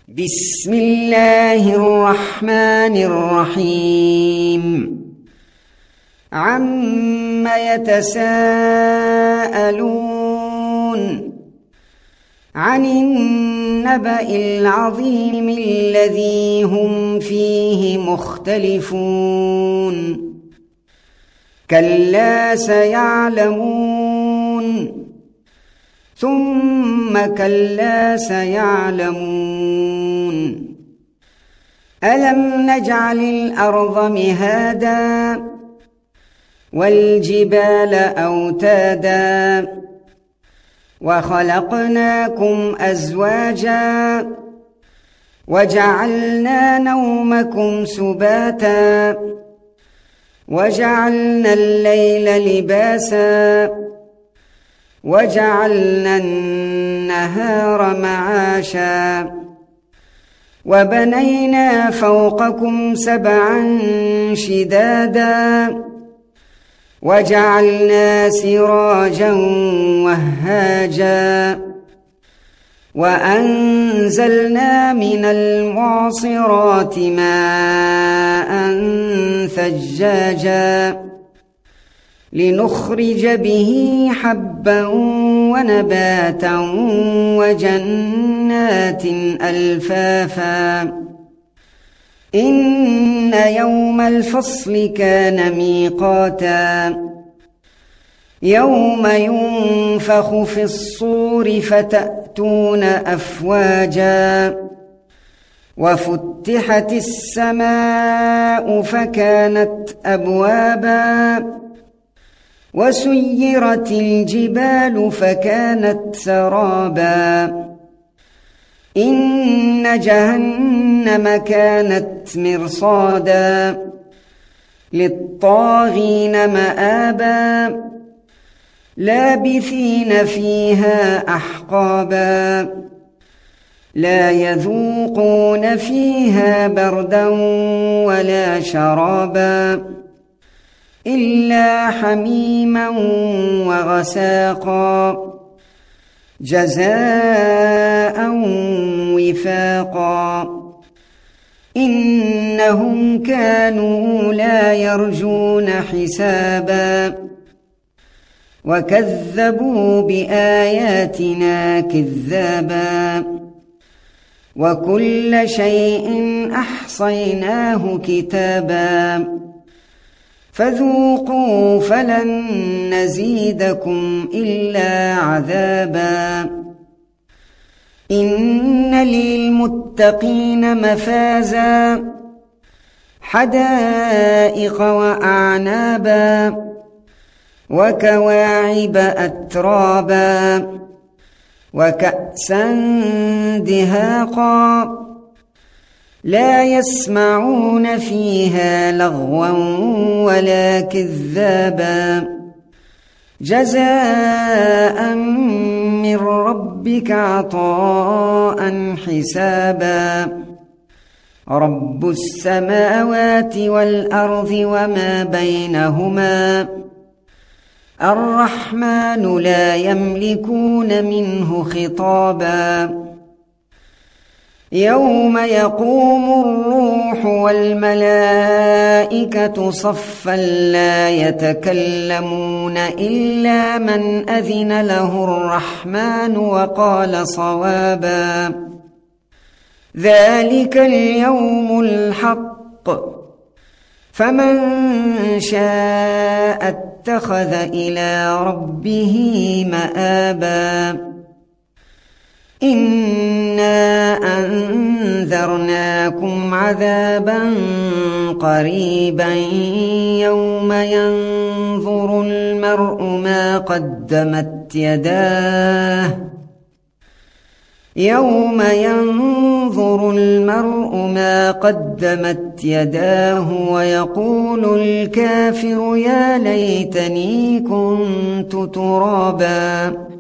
بسم الله الرحمن الرحيم عم يتساءلون عن النبأ العظيم الذي هم فيه مختلفون كلا سيعلمون ثم كلا سيعلمون ألم نجعل الأرض مهادا والجبال أوتادا وخلقناكم أزواجا وجعلنا نومكم سباتا وجعلنا الليل لباسا وجعلنا النهار معاشا وبنينا فوقكم سبعا شدادا وجعلنا سراجا وهاجا وأنزلنا من المعصرات ماء ثجاجا لنخرج به حبا ونباتا وجنات ألفافا إن يوم الفصل كان ميقاتا يوم ينفخ في الصور فتأتون أفواجا وفتحت السماء فكانت أبوابا وسيرت الجبال فكانت سرابا إن جهنم كانت مرصادا للطاغين مآبا لابثين فيها أحقابا لا يذوقون فيها بردا ولا شرابا إلا حميما وغساقا جزاء وفاقا إنهم كانوا لا يرجون حسابا وكذبوا بآياتنا كذابا وكل شيء أحصيناه كتابا فذوقوا فلن نزيدكم إلا عذابا إن للمتقين مفازا حدائق وأعنابا وكواعب أترابا وكأسا دهاقا لا يسمعون فيها لغوا ولا كذابا جزاء من ربك عطاء حسابا رب السماوات والأرض وما بينهما الرحمن لا يملكون منه خطابا يوم يقوم الروح والملائكة صفا لا يتكلمون إلا من أذن له الرحمن وقال صوابا ذلك اليوم الحق فمن شاء اتخذ إلى ربه مآبا إنا أنذرناكم عذابا قريبا يوم ينظر المرء ما قدمت يداه يوم ينظر المرء ما قدمت يداه ويقول الكافر يا ليتني كنت ترابا